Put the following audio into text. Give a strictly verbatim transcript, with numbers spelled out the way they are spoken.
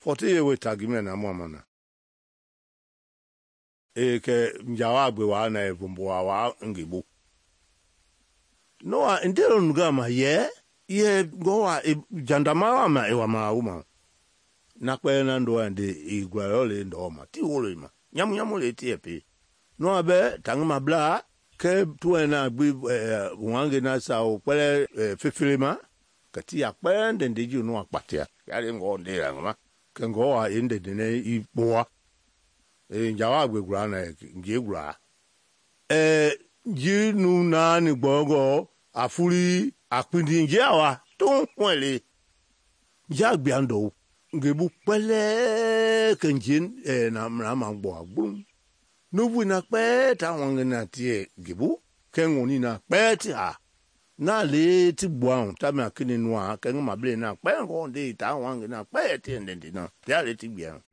forty ye we tagime na mwamana. E ke njawa agbe wa na evumbu wa ngibu. No a ndero ngama ye ye goa e, jandama ma e wa ma uma. Na kwe na ndo ande igwa yole ndo ma ti wolo ima. Nyamu nyamu le ti epe. No abe tangma bla ke tuena gbi wange na sa o pele fifilima kati ya pende ndiju no akpatia. Yale ngo ndera ngama. Ke ngo a inde dine i boa. E njawa agbe gura na nje gura. E ji nu na ni gbogo afuri apindi nje awa ton wele. Jagbe ando ngebu pele kenjin e na na mangbo agbum. Nubu na pe ta wange na tie gebu kengoni na pe ti ha. Na le ti gboan ta me akini no a kenga mable na pe ngo de ta wange na pe ti ndende na. Ya le ti gbe.